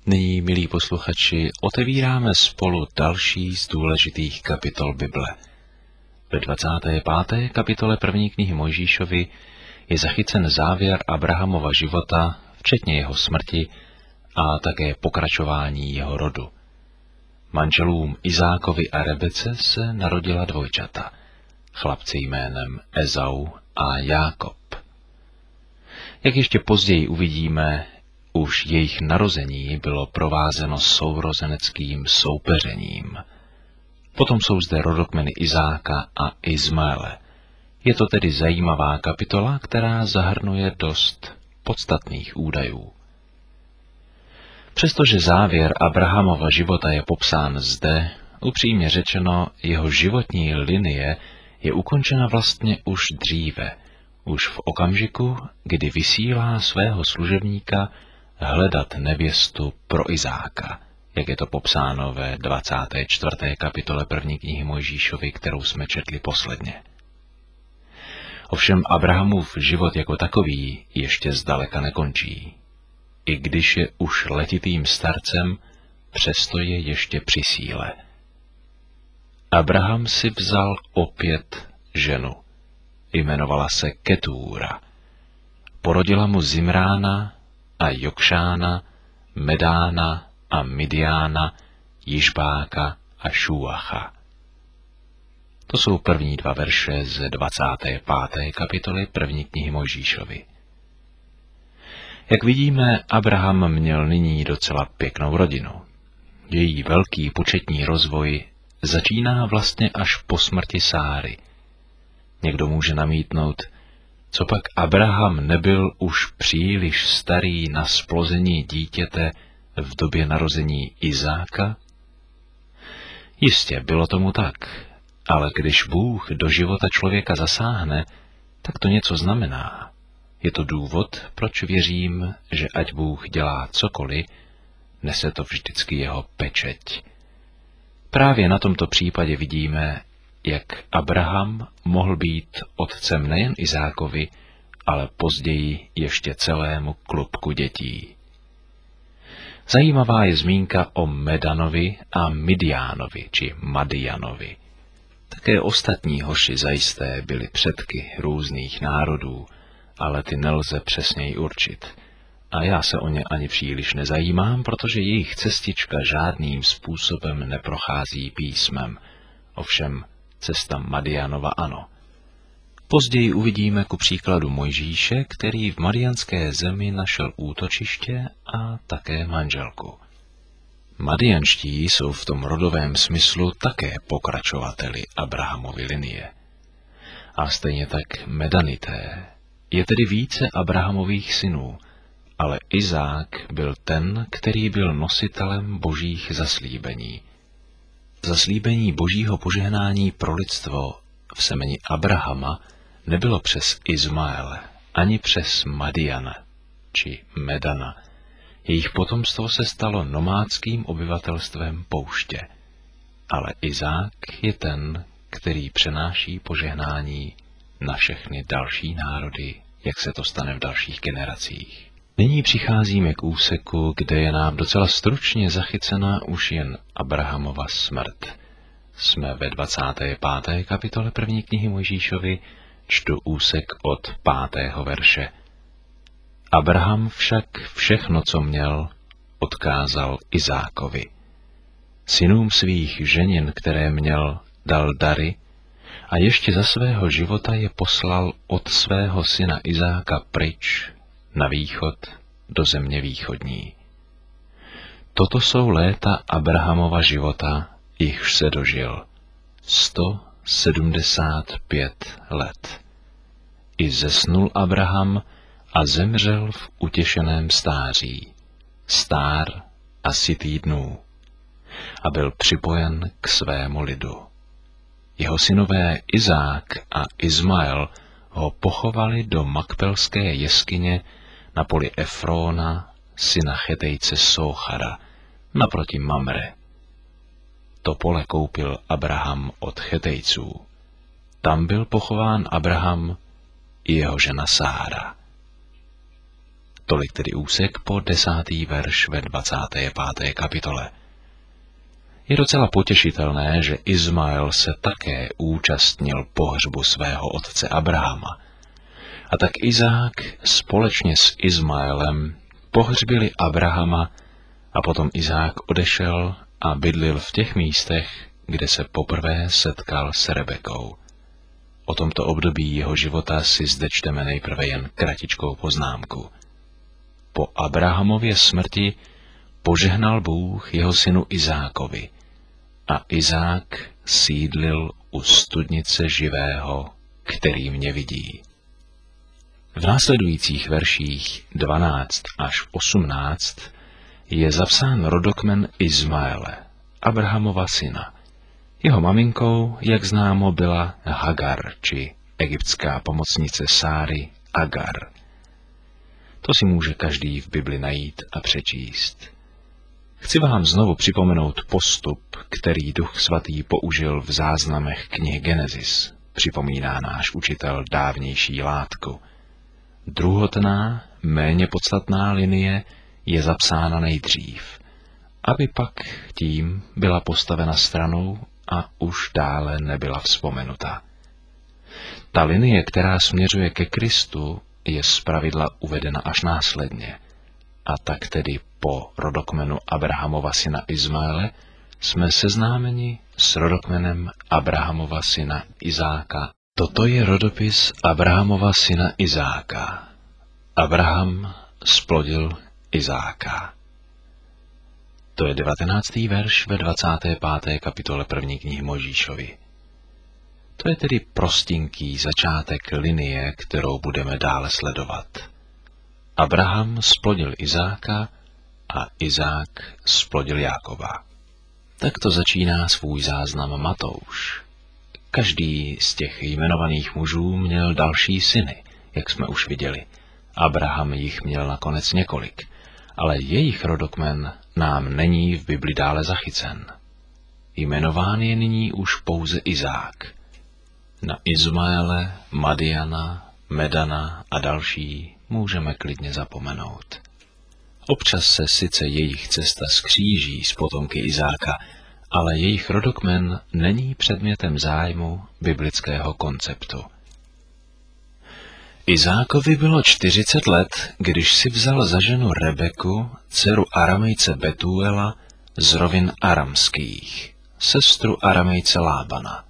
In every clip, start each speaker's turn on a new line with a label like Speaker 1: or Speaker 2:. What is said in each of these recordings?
Speaker 1: Nyní, milí posluchači, otevíráme spolu další z důležitých kapitol Bible. Ve 25. kapitole první knihy Mojžíšovi je zachycen závěr Abrahamova života, včetně jeho smrti a také pokračování jeho rodu. Manželům Izákovi a Rebece se narodila dvojčata, chlapci jménem Ezau a Jákob. Jak ještě později uvidíme, už jejich narození bylo provázeno sourozeneckým soupeřením. Potom jsou zde rodokmeny Izáka a Izmaele. Je to tedy zajímavá kapitola, která zahrnuje dost podstatných údajů. Přestože závěr Abrahamova života je popsán zde, upřímně řečeno, jeho životní linie je ukončena vlastně už dříve, už v okamžiku, kdy vysílá svého služebníka hledat nevěstu pro Izáka, jak je to popsáno ve 24. kapitole první knihy Mojžíšovi, kterou jsme četli posledně. Ovšem Abrahamův život jako takový ještě zdaleka nekončí. I když je už letitým starcem, přesto je ještě při síle. Abraham si vzal opět ženu. Jmenovala se Ketúra. Porodila mu Zimrána a Jokšána, Medána a Midiána, Jižbáka a Šúacha. To jsou první dva verše z 25. kapitoly první knihy Mojžíšovi. Jak vidíme, Abraham měl nyní docela pěknou rodinu. Její velký početní rozvoj začíná vlastně až po smrti Sáry. Někdo může namítnout, co pak Abraham nebyl už příliš starý na splození dítěte v době narození Izáka? Jistě, bylo tomu tak, ale když Bůh do života člověka zasáhne, tak to něco znamená. Je to důvod, proč věřím, že ať Bůh dělá cokoliv, nese to vždycky jeho pečeť. Právě na tomto případě vidíme, jak Abraham mohl být otcem nejen Izákovi, ale později ještě celému klubku dětí. Zajímavá je zmínka o Medanovi a Midiánovi, či Madianovi. Také ostatní hoši zajisté byli předky různých národů, ale ty nelze přesněji určit. A já se o ně ani příliš nezajímám, protože jejich cestička žádným způsobem neprochází písmem. Ovšem, cesta Madianova ano. Později uvidíme ku příkladu Mojžíše, který v madianské zemi našel útočiště a také manželku. Madianští jsou v tom rodovém smyslu také pokračovateli Abrahamovy linie. A stejně tak Medanité. Je tedy více Abrahamových synů, ale Izák byl ten, který byl nositelem božích zaslíbení. Zaslíbení božího požehnání pro lidstvo v semeni Abrahama nebylo přes Izmaele, ani přes Madiana, či Medana. Jejich potomstvo se stalo nomádským obyvatelstvem pouště. Ale Izák je ten, který přenáší požehnání na všechny další národy, jak se to stane v dalších generacích. Nyní přicházíme k úseku, kde je nám docela stručně zachycena už jen Abrahamova smrt. Jsme ve 25. kapitole první knihy Mojžíšovi, čtu úsek od 5. verše. Abraham však všechno, co měl, odkázal Izákovi. Synům svých ženin, které měl, dal dary a ještě za svého života je poslal od svého syna Izáka pryč na východ do země východní. Toto jsou léta Abrahamova života, jichž se dožil 175 let. I zesnul Abraham a zemřel v utěšeném stáří, stár a sytý dnů, a byl připojen k svému lidu. Jeho synové Izák a Izmael ho pochovali do Makpelské jeskyně na poli Efróna, syna Chetejce Sóchara, naproti Mamre. To pole koupil Abraham od Chetejců. Tam byl pochován Abraham i jeho žena Sára. Tolik tedy úsek po 10. verš ve 25. kapitole. Je docela potěšitelné, že Izmael se také účastnil pohřbu svého otce Abrahama. A tak Izák společně s Izmaelem pohřbili Abrahama a potom Izák odešel a bydlil v těch místech, kde se poprvé setkal s Rebekou. O tomto období jeho života si zde čteme nejprve jen kratičkou poznámku. Po Abrahamově smrti požehnal Bůh jeho synu Izákovi a Izák sídlil u studnice živého, který mě vidí. V následujících verších 12 až 18 je zapsán rodokmen Izmaele, Abrahamova syna. Jeho maminkou, jak známo, byla Hagar, či egyptská pomocnice Sáry Agar. To si může každý v Bibli najít a přečíst. Chci vám znovu připomenout postup, který Duch Svatý použil v záznamech knihy Genesis, připomíná náš učitel dávnější Látku. Druhotná, méně podstatná linie je zapsána nejdřív, aby pak tím byla postavena stranou a už dále nebyla vzpomenuta. Ta linie, která směřuje ke Kristu, je zpravidla uvedena až následně. A tak tedy po rodokmenu Abrahamova syna Izmaele jsme seznámeni s rodokmenem Abrahamova syna Izáka. Toto je rodopis Abrahamova syna Izáka. Abraham splodil Izáka. To je 19. verš ve 25. kapitole 1. knihy Mojžíšovi. To je tedy prostinký začátek linie, kterou budeme dále sledovat. Abraham splodil Izáka a Izák splodil Jákoba. Takto začíná svůj záznam Matouš. Každý z těch jmenovaných mužů měl další syny, jak jsme už viděli. Abraham jich měl nakonec několik, ale jejich rodokmen nám není v Bibli dále zachycen. Jmenován je nyní už pouze Izák. Na Izmaele, Madiana, Medana a další můžeme klidně zapomenout. Občas se sice jejich cesta skříží s potomky Izáka, ale jejich rodokmen není předmětem zájmu biblického konceptu. Izákovi bylo 40 let, když si vzal za ženu Rebeku, dceru Aramejce Betuela z rovin aramských, sestru Aramejce Lábana.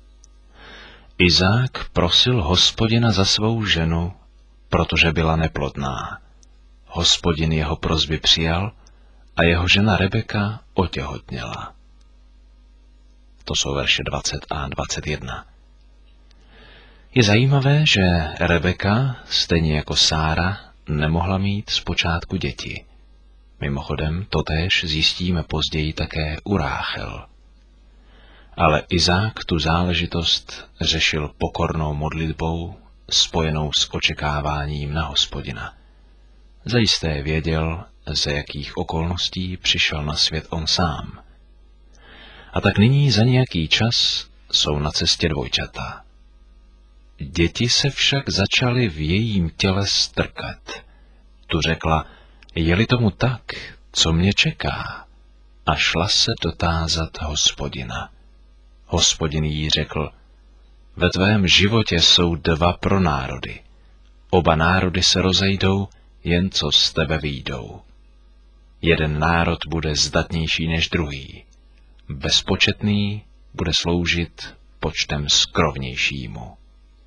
Speaker 1: Izák prosil Hospodina za svou ženu, protože byla neplodná. Hospodin jeho prosby přijal a jeho žena Rebeka otěhotněla. To jsou verše 20 a 21. Je zajímavé, že Rebeka, stejně jako Sára, nemohla mít zpočátku děti. Mimochodem, totéž zjistíme později také u Ráchel. Ale Izák tu záležitost řešil pokornou modlitbou, spojenou s očekáváním na Hospodina. Zajisté věděl, ze jakých okolností přišel na svět on sám. A tak nyní za nějaký čas jsou na cestě dvojčata. Děti se však začaly v jejím těle strkat. Tu řekla, je-li tomu tak, co mě čeká? A šla se dotázat Hospodina. Hospodin jí řekl, ve tvém životě jsou 2 pronárody. Oba národy se rozejdou, jen co z tebe vyjdou. Jeden národ bude zdatnější než druhý. Bezpočetný bude sloužit počtem skrovnějšímu.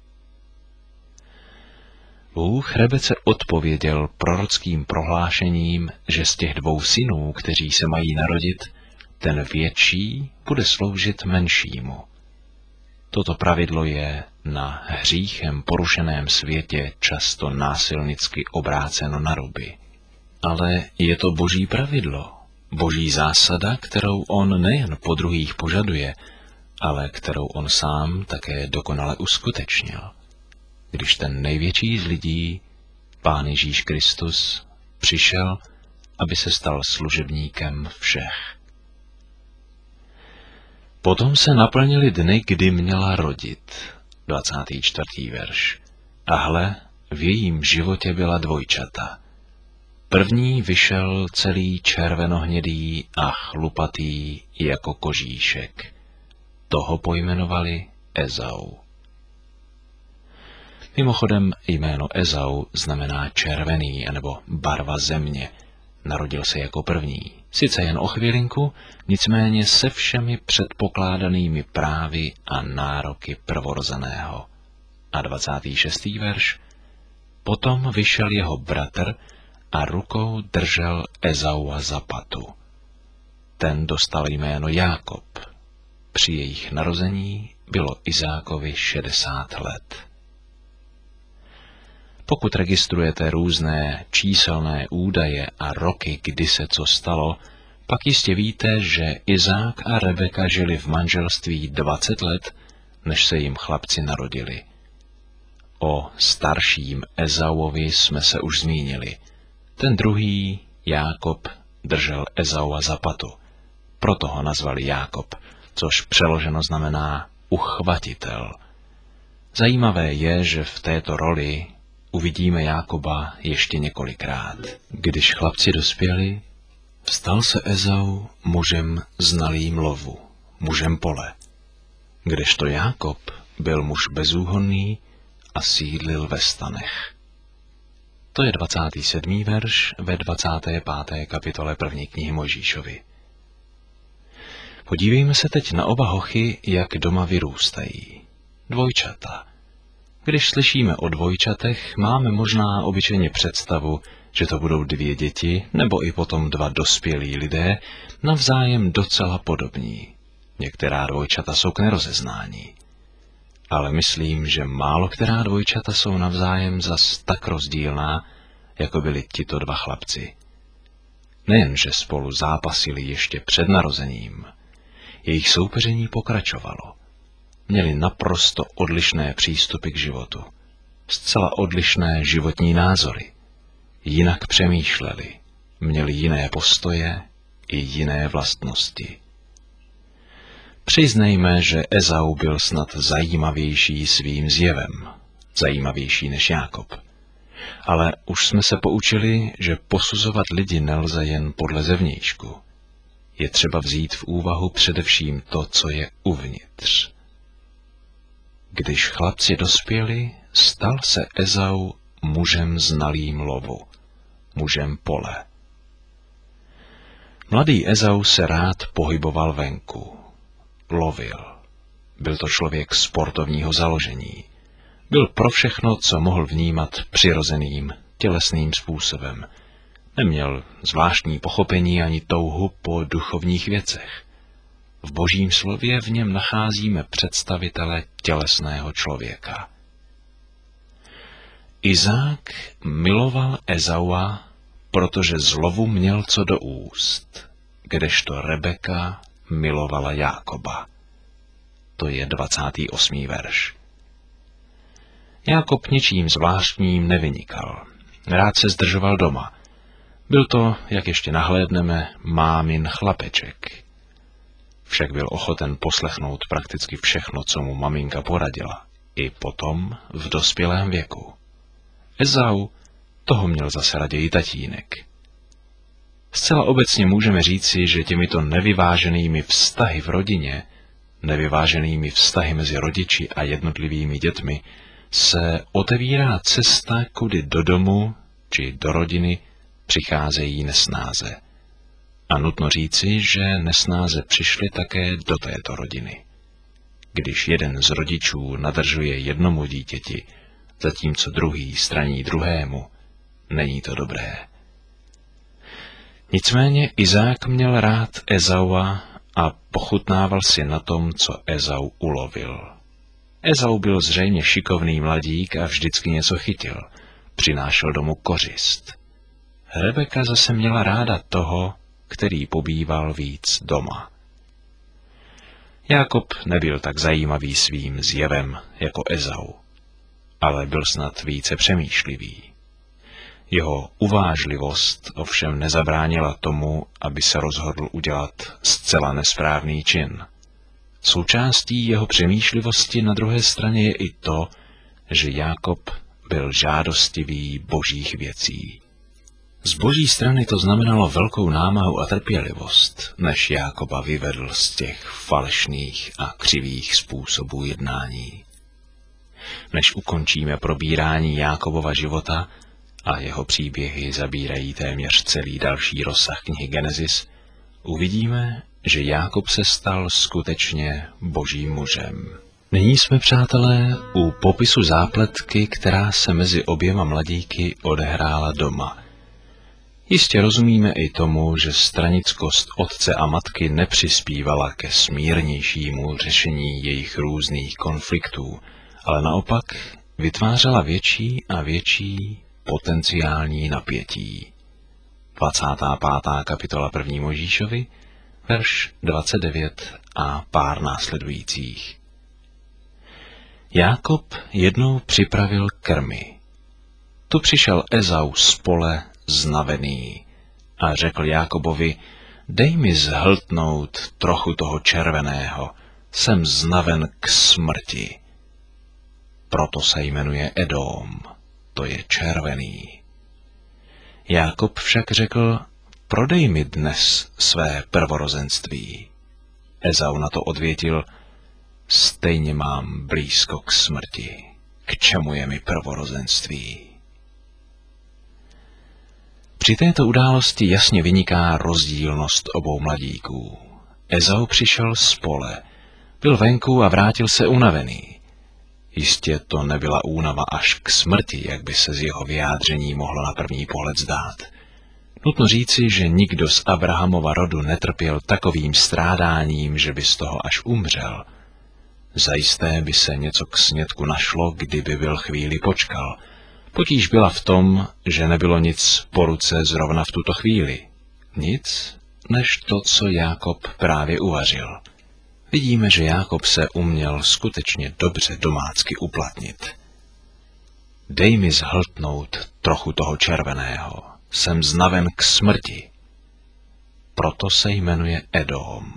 Speaker 1: Bůh Rebece odpověděl prorockým prohlášením, že z těch 2 synů, kteří se mají narodit, ten větší bude sloužit menšímu. Toto pravidlo je na hříchem porušeném světě často násilnicky obráceno na ruby. Ale je to boží pravidlo, boží zásada, kterou on nejen po druhých požaduje, ale kterou on sám také dokonale uskutečnil. Když ten největší z lidí, Pán Ježíš Kristus, přišel, aby se stal služebníkem všech. Potom se naplnily dny, kdy měla rodit, 24. verš. A hle, v jejím životě byla dvojčata. První vyšel celý červenohnědý a chlupatý jako kožíšek. Toho pojmenovali Ezau. Mimochodem jméno Ezau znamená červený anebo barva země. Narodil se jako první, sice jen o chvilinku, nicméně se všemi předpokládanými právy a nároky prvorozeného. A 26. verš. Potom vyšel jeho bratr a rukou držel Ezaua za patu. Ten dostal jméno Jákob. Při jejich narození bylo Izákovi 60 let. Pokud registrujete různé číselné údaje a roky, kdy se co stalo, pak jistě víte, že Izák a Rebeka žili v manželství 20 let, než se jim chlapci narodili. O starším Ezauovi jsme se už zmínili. Ten druhý, Jákob, držel Ezaua za patu. Proto ho nazvali Jákob, což přeloženo znamená uchvatitel. Zajímavé je, že v této roli uvidíme Jákoba ještě několikrát. Když chlapci dospěli, vstal se Ezau mužem znalým lovu, mužem pole, kdežto Jákob byl muž bezúhonný a sídlil ve stanech. To je 27. verš ve 25. kapitole 1. knihy Mojžíšovi. Podívejme se teď na oba hochy, jak doma vyrůstají. Dvojčata. Když slyšíme o dvojčatech, máme možná obyčejně představu, že to budou 2 děti, nebo i potom 2 dospělí lidé, navzájem docela podobní. Některá dvojčata jsou k nerozeznání. Ale myslím, že málo která dvojčata jsou navzájem zas tak rozdílná, jako byli tito 2 chlapci. Nejenže spolu zápasili ještě před narozením, jejich soupeření pokračovalo. Měli naprosto odlišné přístupy k životu, zcela odlišné životní názory, jinak přemýšleli, měli jiné postoje i jiné vlastnosti. Přiznejme, že Ezau byl snad zajímavější svým zjevem, zajímavější než Jákob. Ale už jsme se poučili, že posuzovat lidi nelze jen podle zevnějšku. Je třeba vzít v úvahu především to, co je uvnitř. Když chlapci dospěli, stal se Ezau mužem znalým lovu, mužem pole. Mladý Ezau se rád pohyboval venku, lovil. Byl to člověk sportovního založení. Byl pro všechno, co mohl vnímat přirozeným, tělesným způsobem. Neměl zvláštní pochopení ani touhu po duchovních věcech. V Božím slově v něm nacházíme představitele tělesného člověka. Izák miloval Ezaua, protože z lovu měl co do úst, kdežto Rebeka milovala Jákoba. To je 28. verš. Jákob ničím zvláštním nevynikal. Rád se zdržoval doma. Byl to, jak ještě nahlédneme, mámin chlapeček. Však byl ochoten poslechnout prakticky všechno, co mu maminka poradila, i potom v dospělém věku. Ezau, toho měl zase raději tatínek. Zcela obecně můžeme říci, že těmito nevyváženými vztahy v rodině, nevyváženými vztahy mezi rodiči a jednotlivými dětmi, se otevírá cesta, kudy do domu či do rodiny přicházejí nesnáze. A nutno říci, že nesnáze přišly také do této rodiny. Když jeden z rodičů nadržuje jednomu dítěti, zatímco druhý straní druhému, není to dobré. Nicméně Izák měl rád Ezaua a pochutnával si na tom, co Ezau ulovil. Ezau byl zřejmě šikovný mladík a vždycky něco chytil, přinášel domů kořist. Rebeka zase měla ráda toho, který pobýval víc doma. Jákob nebyl tak zajímavý svým zjevem jako Ezau, ale byl snad více přemýšlivý. Jeho uvážlivost ovšem nezabránila tomu, aby se rozhodl udělat zcela nesprávný čin. Součástí jeho přemýšlivosti na druhé straně je i to, že Jákob byl žádostivý božích věcí. Z boží strany to znamenalo velkou námahu a trpělivost, než Jákoba vyvedl z těch falešných a křivých způsobů jednání. Než ukončíme probírání Jákobova života, a jeho příběhy zabírají téměř celý další rozsah knihy Genesis, uvidíme, že Jákob se stal skutečně božím mužem. Nyní jsme, přátelé, u popisu zápletky, která se mezi oběma mladíky odehrála doma. Jistě rozumíme i tomu, že stranickost otce a matky nepřispívala ke smírnějšímu řešení jejich různých konfliktů, ale naopak vytvářela větší a větší potenciální napětí. 25. kapitola 1. Mojžíšovi, verš 29 a pár následujících. Jákob jednou připravil krmy. Tu přišel Ezau z pole znavený a řekl Jákobovi: dej mi zhltnout trochu toho červeného, jsem znaven k smrti. Proto se jmenuje Edom, to je červený. Jákob však řekl: prodej mi dnes své prvorozenství. Ezau na to odvětil: stejně mám blízko k smrti, k čemu je mi prvorozenství? Při této události jasně vyniká rozdílnost obou mladíků. Ezau přišel z pole, byl venku a vrátil se unavený. Jistě to nebyla únava až k smrti, jak by se z jeho vyjádření mohlo na první pohled zdát. Nutno říci, že nikdo z Abrahamova rodu netrpěl takovým strádáním, že by z toho až umřel. Zajisté by se něco k snědku našlo, kdyby byl chvíli počkal. Potíž byla v tom, že nebylo nic po ruce zrovna v tuto chvíli. Nic, než to, co Jákob právě uvařil. Vidíme, že Jákob se uměl skutečně dobře domácky uplatnit. Dej mi zhltnout trochu toho červeného, jsem znaven k smrti. Proto se jmenuje Edom.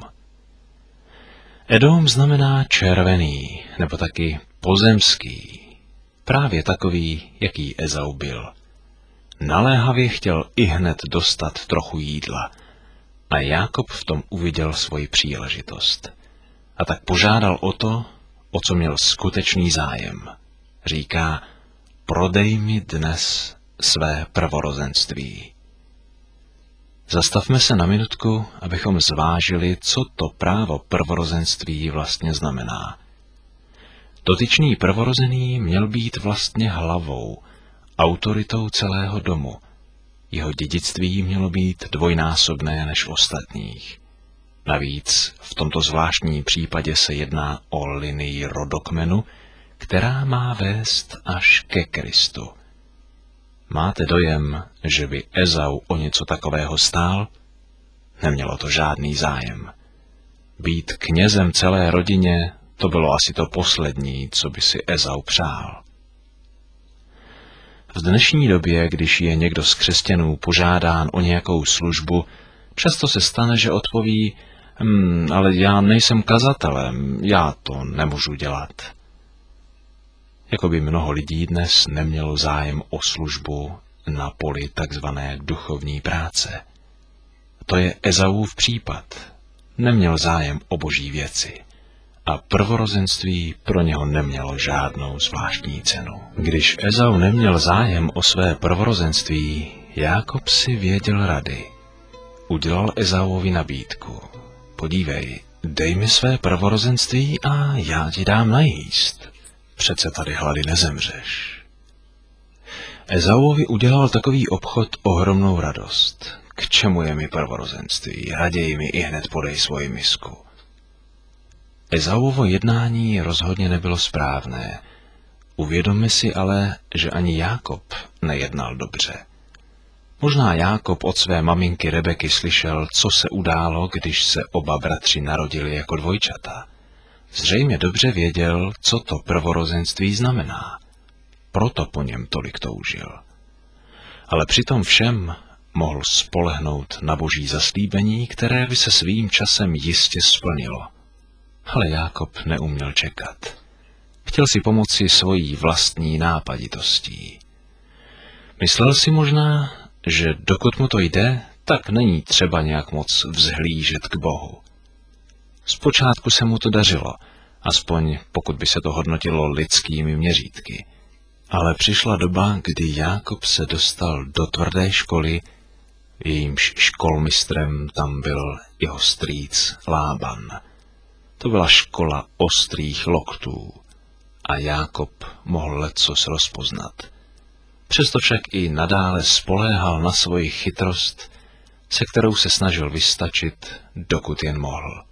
Speaker 1: Edom znamená červený, nebo taky pozemský. Právě takový, jaký Ezau byl. Naléhavě chtěl ihned dostat trochu jídla a Jákob v tom uviděl svoji příležitost. A tak požádal o to, o co měl skutečný zájem. Říká: prodej mi dnes své prvorozenství. Zastavme se na minutku, abychom zvážili, co to právo prvorozenství vlastně znamená. Dotyčný prvorozený měl být vlastně hlavou, autoritou celého domu. Jeho dědictví mělo být dvojnásobné než ostatních. Navíc v tomto zvláštním případě se jedná o linii rodokmenu, která má vést až ke Kristu. Máte dojem, že by Ezau o něco takového stál? Nemělo to žádný zájem. Být knězem celé rodině, to bylo asi to poslední, co by si Ezau přál. V dnešní době, když je někdo z křesťanů požádán o nějakou službu, často se stane, že odpoví: ale já nejsem kazatelem, já to nemůžu dělat. Jakoby mnoho lidí dnes nemělo zájem o službu na poli takzvané duchovní práce. To je Ezaův případ. Neměl zájem o boží věci. A prvorozenství pro něho nemělo žádnou zvláštní cenu. Když Ezau neměl zájem o své prvorozenství, Jákob si věděl rady. Udělal Ezauovi nabídku: podívej, dej mi své prvorozenství a já ti dám najíst. Přece tady hlady nezemřeš. Ezauovi udělal takový obchod ohromnou radost. K čemu je mi prvorozenství? Raději mi ihned podej svoji misku. Ezauovo jednání rozhodně nebylo správné. Uvědomme si ale, že ani Jákob nejednal dobře. Možná Jákob od své maminky Rebeky slyšel, co se událo, když se oba bratři narodili jako dvojčata. Zřejmě dobře věděl, co to prvorozenství znamená. Proto po něm tolik toužil. Ale při tom všem mohl spolehnout na boží zaslíbení, které by se svým časem jistě splnilo. Ale Jákob neuměl čekat. Chtěl si pomoci svojí vlastní nápaditostí. Myslel si možná, že dokud mu to jde, tak není třeba nějak moc vzhlížet k Bohu. Zpočátku se mu to dařilo, aspoň pokud by se to hodnotilo lidskými měřítky. Ale přišla doba, kdy Jákob se dostal do tvrdé školy, jejímž školmistrem tam byl jeho strýc Lában. To byla škola ostrých loktů a Jákob mohl lecos rozpoznat. Přesto však i nadále spoléhal na svoji chytrost, se kterou se snažil vystačit, dokud jen mohl.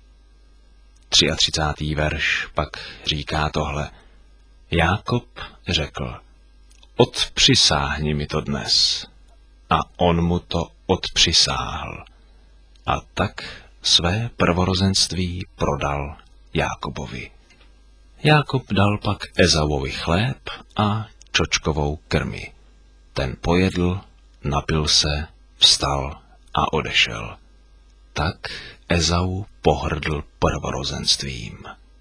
Speaker 1: 33. verš pak říká tohle. Jákob řekl, odpřisáhni mi to dnes. A on mu to odpřisáhl. A tak své prvorozenství prodal Jákobovi. Jákob dal pak Ezauovi chléb a čočkovou krmi. Ten pojedl, napil se, vstal a odešel. Tak Ezau pohrdl prvorozenstvím.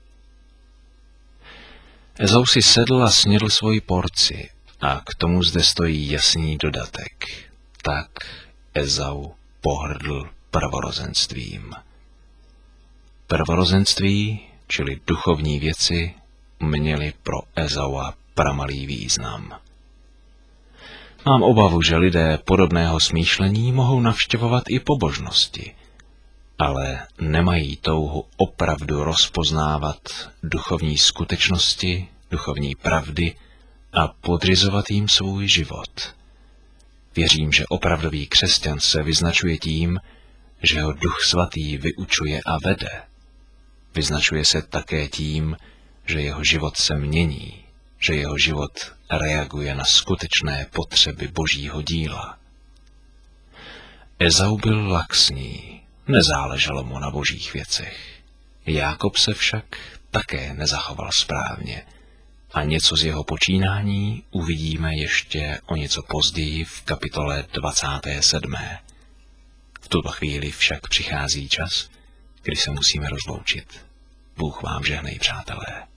Speaker 1: Ezau si sedl a snědl svoji porci a k tomu zde stojí jasný dodatek. Tak Ezau pohrdl prvorozenstvím. Prvorozenství, čili duchovní věci, měly pro Ezaua pramalý význam. Mám obavu, že lidé podobného smýšlení mohou navštěvovat i pobožnosti, ale nemají touhu opravdu rozpoznávat duchovní skutečnosti, duchovní pravdy a podřizovat jim svůj život. Věřím, že opravdový křesťan se vyznačuje tím, že ho Duch Svatý vyučuje a vede. Vyznačuje se také tím, že jeho život se mění, že jeho život reaguje na skutečné potřeby Božího díla. Ezau byl laxní, nezáleželo mu na božích věcech. Jákob se však také nezachoval správně a něco z jeho počínání uvidíme ještě o něco později v kapitole 27. V tuto chvíli však přichází čas, kdy se musíme rozloučit. Bůh vám žehnej, přátelé.